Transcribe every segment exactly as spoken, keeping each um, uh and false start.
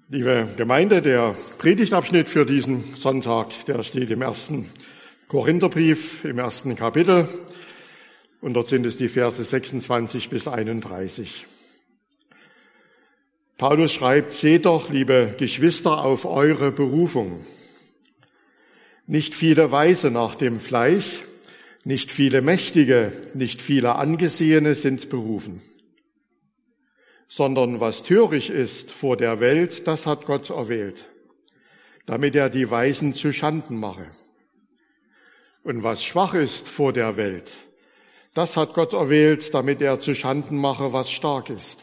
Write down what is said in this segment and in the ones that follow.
Liebe Gemeinde, der Predigtabschnitt für diesen Sonntag, der steht im ersten Korintherbrief, im ersten Kapitel, und dort sind es die Verse sechsundzwanzig bis einunddreißig. Paulus schreibt: Seht doch, liebe Geschwister, auf eure Berufung. Nicht viele Weise nach dem Fleisch, nicht viele Mächtige, nicht viele Angesehene sind berufen. Sondern was töricht ist vor der Welt, das hat Gott erwählt, damit er die Weisen zu Schanden mache. Und was schwach ist vor der Welt, das hat Gott erwählt, damit er zu Schanden mache, was stark ist.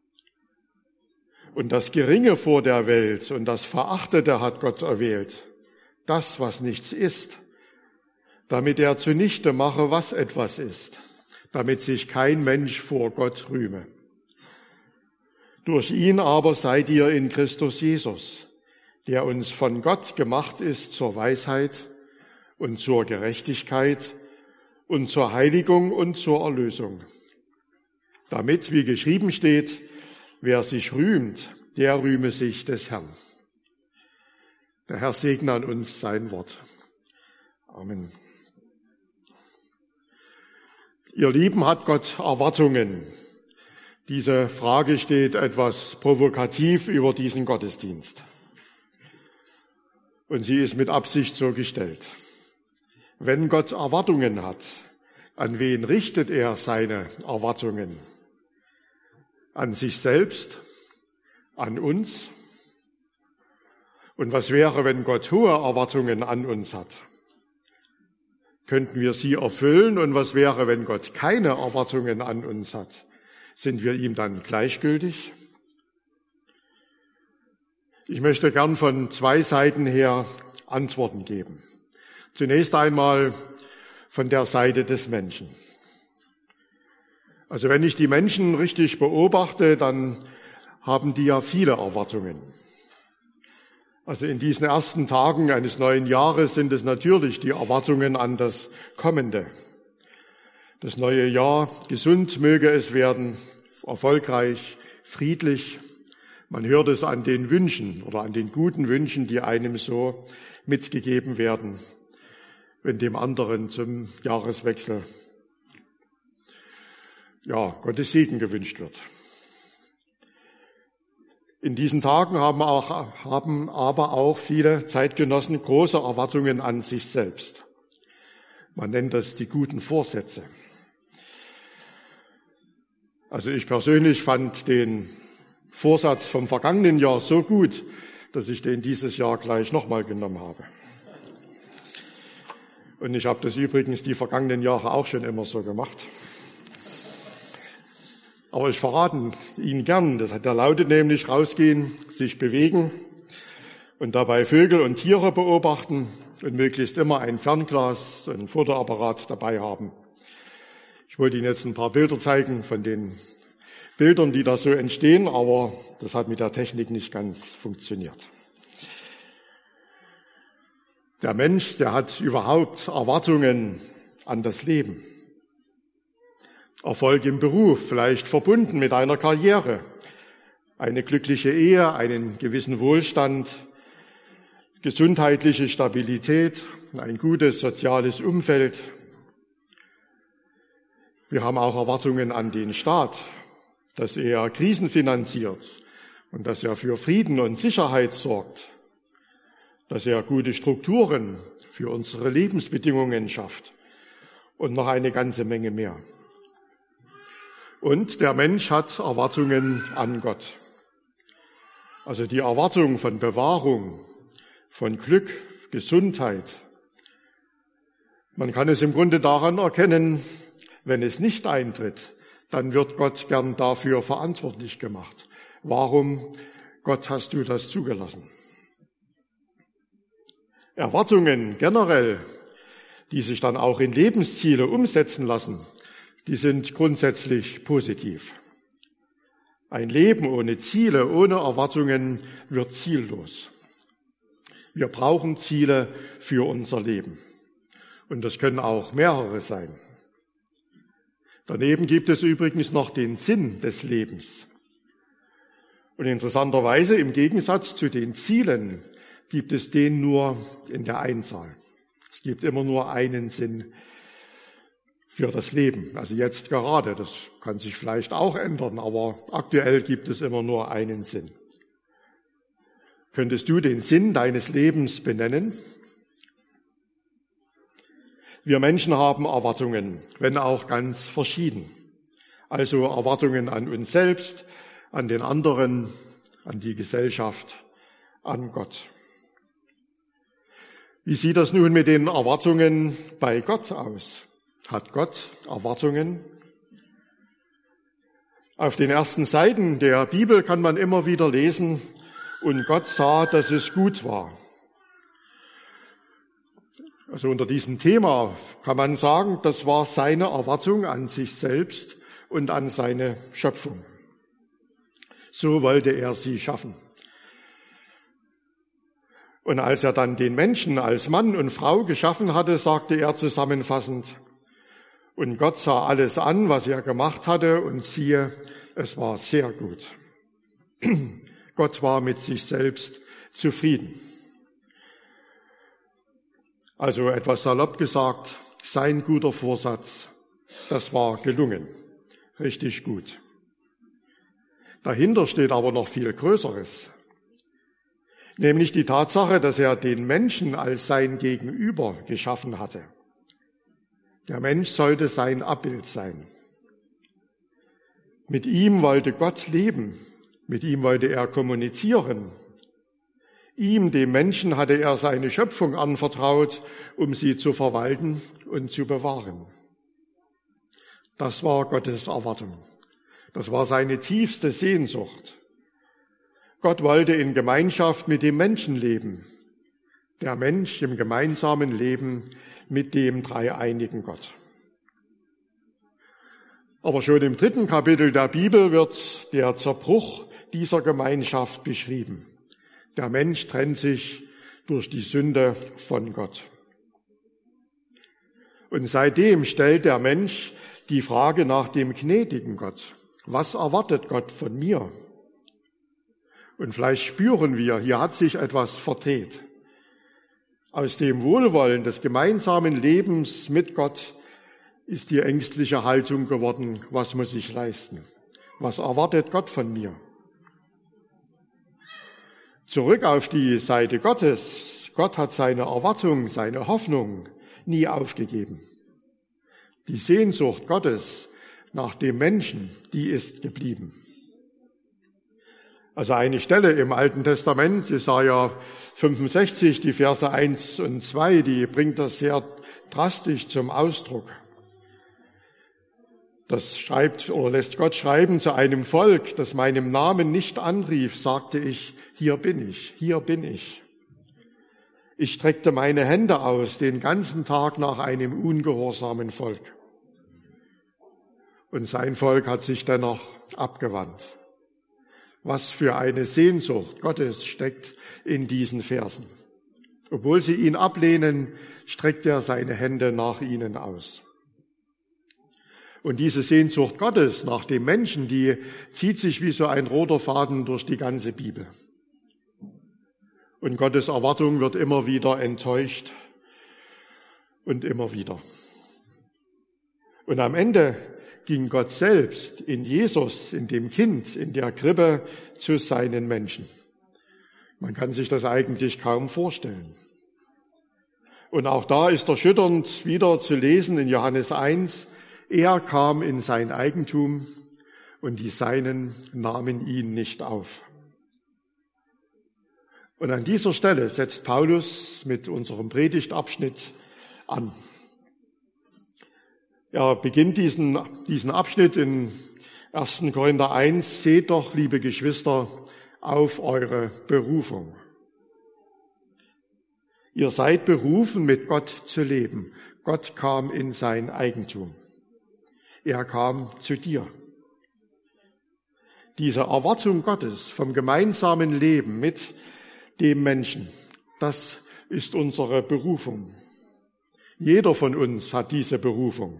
Und das Geringe vor der Welt und das Verachtete hat Gott erwählt, das, was nichts ist, damit er zunichte mache, was etwas ist, damit sich kein Mensch vor Gott rühme. Durch ihn aber seid ihr in Christus Jesus, der uns von Gott gemacht ist zur Weisheit und zur Gerechtigkeit und zur Heiligung und zur Erlösung. Damit, wie geschrieben steht, wer sich rühmt, der rühme sich des Herrn. Der Herr segne an uns sein Wort. Amen. Ihr Lieben, hat Gott Erwartungen? Diese Frage steht etwas provokativ über diesen Gottesdienst. Und sie ist mit Absicht so gestellt. Wenn Gott Erwartungen hat, an wen richtet er seine Erwartungen? An sich selbst? An uns? Und was wäre, wenn Gott hohe Erwartungen an uns hat? Könnten wir sie erfüllen? Und was wäre, wenn Gott keine Erwartungen an uns hat? Sind wir ihm dann gleichgültig? Ich möchte gern von zwei Seiten her Antworten geben. Zunächst einmal von der Seite des Menschen. Also wenn ich die Menschen richtig beobachte, dann haben die ja viele Erwartungen. Also in diesen ersten Tagen eines neuen Jahres sind es natürlich die Erwartungen an das Kommende. Das neue Jahr, gesund möge es werden, erfolgreich, friedlich. Man hört es an den Wünschen oder an den guten Wünschen, die einem so mitgegeben werden, wenn dem anderen zum Jahreswechsel, ja, Gottes Segen gewünscht wird. In diesen Tagen haben, auch, haben aber auch viele Zeitgenossen große Erwartungen an sich selbst. Man nennt das die guten Vorsätze. Also ich persönlich fand den Vorsatz vom vergangenen Jahr so gut, dass ich den dieses Jahr gleich nochmal genommen habe. Und ich habe das übrigens die vergangenen Jahre auch schon immer so gemacht. Aber ich verrate Ihnen gern, das hat der lautet nämlich rausgehen, sich bewegen und dabei Vögel und Tiere beobachten und möglichst immer ein Fernglas, ein Fotoapparat dabei haben. Ich wollte Ihnen jetzt ein paar Bilder zeigen von den Bildern, die da so entstehen, aber das hat mit der Technik nicht ganz funktioniert. Der Mensch, der hat überhaupt Erwartungen an das Leben. Erfolg im Beruf, vielleicht verbunden mit einer Karriere, eine glückliche Ehe, einen gewissen Wohlstand, gesundheitliche Stabilität, ein gutes soziales Umfeld. Wir haben auch Erwartungen an den Staat, dass er Krisen finanziert und dass er für Frieden und Sicherheit sorgt, dass er gute Strukturen für unsere Lebensbedingungen schafft und noch eine ganze Menge mehr. Und der Mensch hat Erwartungen an Gott. Also die Erwartung von Bewahrung, von Glück, Gesundheit. Man kann es im Grunde daran erkennen, wenn es nicht eintritt, dann wird Gott gern dafür verantwortlich gemacht. Warum, Gott, hast du das zugelassen? Erwartungen generell, die sich dann auch in Lebensziele umsetzen lassen, die sind grundsätzlich positiv. Ein Leben ohne Ziele, ohne Erwartungen wird ziellos. Wir brauchen Ziele für unser Leben. Und das können auch mehrere sein. Daneben gibt es übrigens noch den Sinn des Lebens. Und interessanterweise, im Gegensatz zu den Zielen, gibt es den nur in der Einzahl. Es gibt immer nur einen Sinn für das Leben. Also jetzt gerade, das kann sich vielleicht auch ändern, aber aktuell gibt es immer nur einen Sinn. Könntest du den Sinn deines Lebens benennen? Wir Menschen haben Erwartungen, wenn auch ganz verschieden. Also Erwartungen an uns selbst, an den anderen, an die Gesellschaft, an Gott. Wie sieht das nun mit den Erwartungen bei Gott aus? Hat Gott Erwartungen? Auf den ersten Seiten der Bibel kann man immer wieder lesen, und Gott sah, dass es gut war. Also unter diesem Thema kann man sagen, das war seine Erwartung an sich selbst und an seine Schöpfung. So wollte er sie schaffen. Und als er dann den Menschen als Mann und Frau geschaffen hatte, sagte er zusammenfassend, und Gott sah alles an, was er gemacht hatte, und siehe, es war sehr gut. Gott war mit sich selbst zufrieden. Also etwas salopp gesagt, sein guter Vorsatz, das war gelungen, richtig gut. Dahinter steht aber noch viel Größeres, nämlich die Tatsache, dass er den Menschen als sein Gegenüber geschaffen hatte. Der Mensch sollte sein Abbild sein. Mit ihm wollte Gott leben, mit ihm wollte er kommunizieren. Ihm, dem Menschen, hatte er seine Schöpfung anvertraut, um sie zu verwalten und zu bewahren. Das war Gottes Erwartung. Das war seine tiefste Sehnsucht. Gott wollte in Gemeinschaft mit dem Menschen leben. Der Mensch im gemeinsamen Leben mit dem dreieinigen Gott. Aber schon im dritten Kapitel der Bibel wird der Zerbruch dieser Gemeinschaft beschrieben. Der Mensch trennt sich durch die Sünde von Gott. Und seitdem stellt der Mensch die Frage nach dem gnädigen Gott. Was erwartet Gott von mir? Und vielleicht spüren wir, hier hat sich etwas verdreht. Aus dem Wohlwollen des gemeinsamen Lebens mit Gott ist die ängstliche Haltung geworden, was muss ich leisten? Was erwartet Gott von mir? Zurück auf die Seite Gottes. Gott hat seine Erwartung, seine Hoffnung nie aufgegeben. Die Sehnsucht Gottes nach dem Menschen, die ist geblieben. Also eine Stelle im Alten Testament, Jesaja fünfundsechzig, die Verse eins und zwei, die bringt das sehr drastisch zum Ausdruck. Das schreibt oder lässt Gott schreiben: Zu einem Volk, das meinem Namen nicht anrief, sagte ich, hier bin ich, hier bin ich. Ich streckte meine Hände aus den ganzen Tag nach einem ungehorsamen Volk. Und sein Volk hat sich dennoch abgewandt. Was für eine Sehnsucht Gottes steckt in diesen Versen. Obwohl sie ihn ablehnen, streckt er seine Hände nach ihnen aus. Und diese Sehnsucht Gottes nach dem Menschen, die zieht sich wie so ein roter Faden durch die ganze Bibel. Und Gottes Erwartung wird immer wieder enttäuscht und immer wieder. Und am Ende ging Gott selbst in Jesus, in dem Kind, in der Krippe zu seinen Menschen. Man kann sich das eigentlich kaum vorstellen. Und auch da ist erschütternd wieder zu lesen in Johannes eins, er kam in sein Eigentum und die Seinen nahmen ihn nicht auf. Und an dieser Stelle setzt Paulus mit unserem Predigtabschnitt an. Er beginnt diesen, diesen Abschnitt in ersten Korinther eins, seht doch, liebe Geschwister, auf eure Berufung. Ihr seid berufen, mit Gott zu leben. Gott kam in sein Eigentum. Er kam zu dir. Diese Erwartung Gottes vom gemeinsamen Leben mit dem Menschen, das ist unsere Berufung. Jeder von uns hat diese Berufung.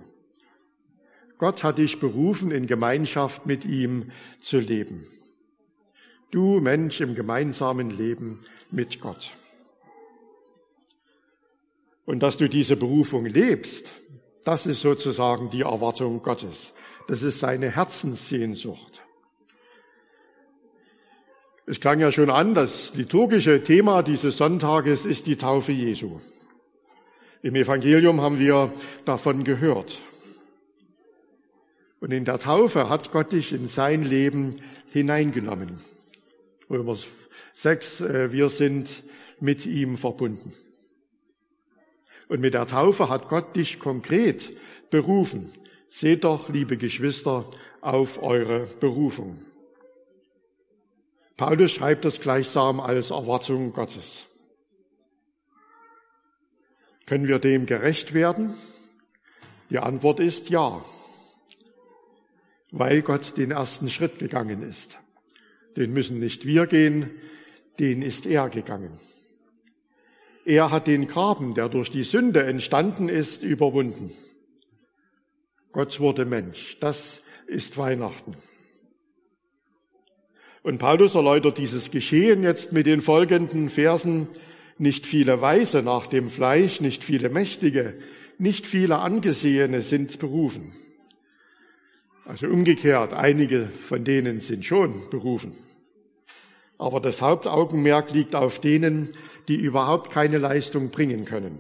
Gott hat dich berufen, in Gemeinschaft mit ihm zu leben. Du Mensch im gemeinsamen Leben mit Gott. Und dass du diese Berufung lebst, das ist sozusagen die Erwartung Gottes. Das ist seine Herzenssehnsucht. Es klang ja schon an, das liturgische Thema dieses Sonntages ist die Taufe Jesu. Im Evangelium haben wir davon gehört. Und in der Taufe hat Gott dich in sein Leben hineingenommen. Römer sechs, wir sind mit ihm verbunden. Und mit der Taufe hat Gott dich konkret berufen. Seht doch, liebe Geschwister, auf eure Berufung. Paulus schreibt das gleichsam als Erwartung Gottes. Können wir dem gerecht werden? Die Antwort ist ja, weil Gott den ersten Schritt gegangen ist. Den müssen nicht wir gehen, den ist er gegangen. Er hat den Graben, der durch die Sünde entstanden ist, überwunden. Gott wurde Mensch. Das ist Weihnachten. Und Paulus erläutert dieses Geschehen jetzt mit den folgenden Versen. Nicht viele Weise nach dem Fleisch, nicht viele Mächtige, nicht viele Angesehene sind berufen. Also umgekehrt, einige von denen sind schon berufen. Aber das Hauptaugenmerk liegt auf denen, die überhaupt keine Leistung bringen können.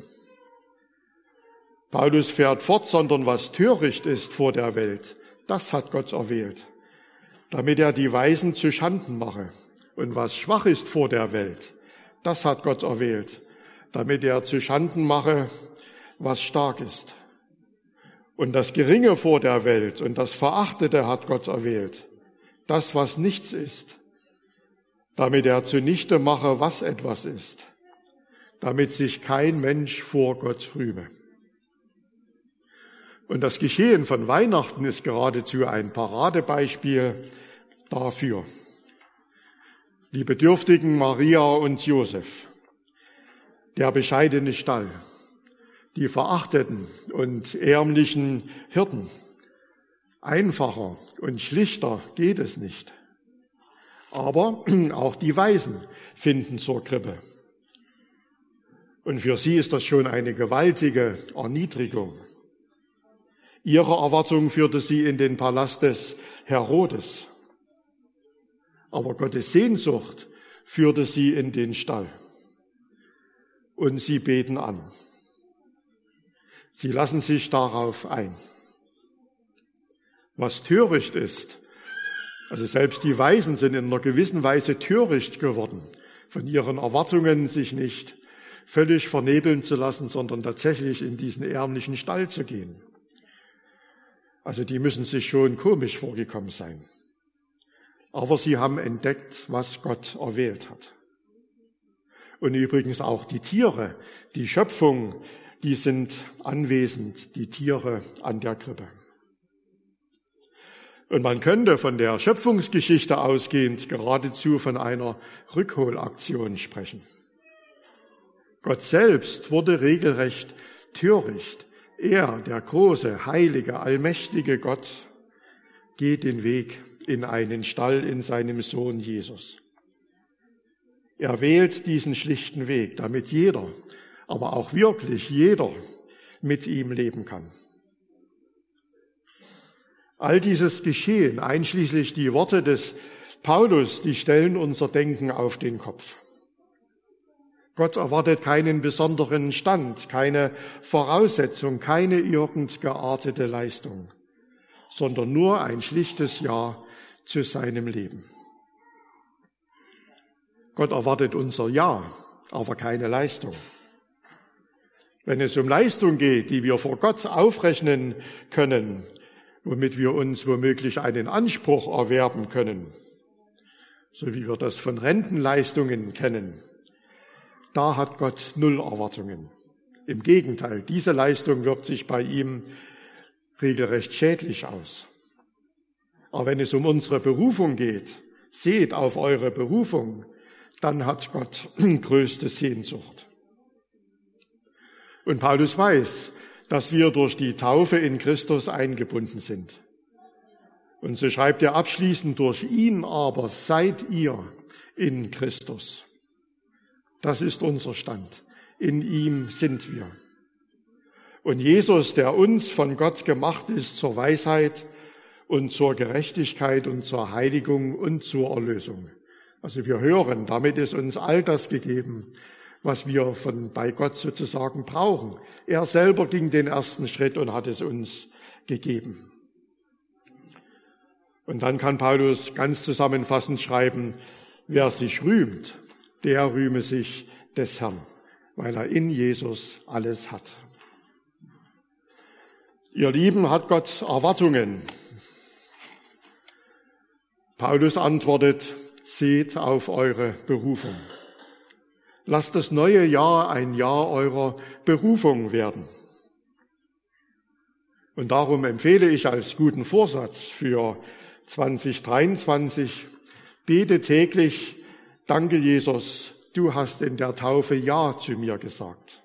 Paulus fährt fort, sondern was töricht ist vor der Welt, das hat Gott erwählt, damit er die Weisen zu Schanden mache. Und was schwach ist vor der Welt, das hat Gott erwählt, damit er zu Schanden mache, was stark ist. Und das Geringe vor der Welt und das Verachtete hat Gott erwählt, das, was nichts ist, damit er zunichte mache, was etwas ist, damit sich kein Mensch vor Gott rühme. Und das Geschehen von Weihnachten ist geradezu ein Paradebeispiel dafür. Die bedürftigen Maria und Josef, der bescheidene Stall, die verachteten und ärmlichen Hirten. Einfacher und schlichter geht es nicht. Aber auch die Weisen finden zur Krippe. Und für sie ist das schon eine gewaltige Erniedrigung. Ihre Erwartung führte sie in den Palast des Herodes. Aber Gottes Sehnsucht führte sie in den Stall. Und sie beten an. Sie lassen sich darauf ein. Was töricht ist, also selbst die Weisen sind in einer gewissen Weise töricht geworden, von ihren Erwartungen sich nicht völlig vernebeln zu lassen, sondern tatsächlich in diesen ärmlichen Stall zu gehen. Also die müssen sich schon komisch vorgekommen sein. Aber sie haben entdeckt, was Gott erwählt hat. Und übrigens auch die Tiere, die Schöpfung, die sind anwesend, die Tiere an der Krippe. Und man könnte von der Schöpfungsgeschichte ausgehend geradezu von einer Rückholaktion sprechen. Gott selbst wurde regelrecht töricht. Er, der große, heilige, allmächtige Gott, geht den Weg in einen Stall in seinem Sohn Jesus. Er wählt diesen schlichten Weg, damit jeder, aber auch wirklich jeder mit ihm leben kann. All dieses Geschehen, einschließlich die Worte des Paulus, die stellen unser Denken auf den Kopf. Gott erwartet keinen besonderen Stand, keine Voraussetzung, keine irgend geartete Leistung, sondern nur ein schlichtes Ja zu seinem Leben. Gott erwartet unser Ja, aber keine Leistung. Wenn es um Leistung geht, die wir vor Gott aufrechnen können, womit wir uns womöglich einen Anspruch erwerben können, so wie wir das von Rentenleistungen kennen, da hat Gott null Erwartungen. Im Gegenteil, diese Leistung wirkt sich bei ihm regelrecht schädlich aus. Aber wenn es um unsere Berufung geht, seht auf eure Berufung, dann hat Gott größte Sehnsucht. Und Paulus weiß, dass wir durch die Taufe in Christus eingebunden sind. Und so schreibt er abschließend, durch ihn aber seid ihr in Christus. Das ist unser Stand. In ihm sind wir. Und Jesus, der uns von Gott gemacht ist zur Weisheit und zur Gerechtigkeit und zur Heiligung und zur Erlösung. Also wir hören, damit ist uns all das gegeben, was wir von bei Gott sozusagen brauchen. Er selber ging den ersten Schritt und hat es uns gegeben. Und dann kann Paulus ganz zusammenfassend schreiben, wer sich rühmt, der rühme sich des Herrn, weil er in Jesus alles hat. Ihr Lieben, hat Gott Erwartungen? Paulus antwortet, seht auf eure Berufung. Lasst das neue Jahr ein Jahr eurer Berufung werden. Und darum empfehle ich als guten Vorsatz für zwanzig dreiundzwanzig, bete täglich, danke Jesus, du hast in der Taufe Ja zu mir gesagt.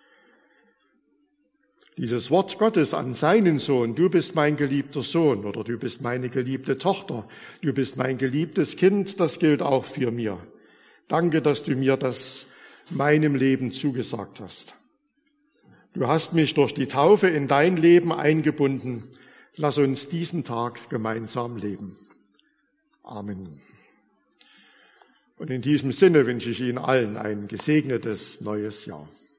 Dieses Wort Gottes an seinen Sohn, du bist mein geliebter Sohn oder du bist meine geliebte Tochter, du bist mein geliebtes Kind, das gilt auch für mir. Danke, dass du mir das meinem Leben zugesagt hast. Du hast mich durch die Taufe in dein Leben eingebunden. Lass uns diesen Tag gemeinsam leben. Amen. Und in diesem Sinne wünsche ich Ihnen allen ein gesegnetes neues Jahr.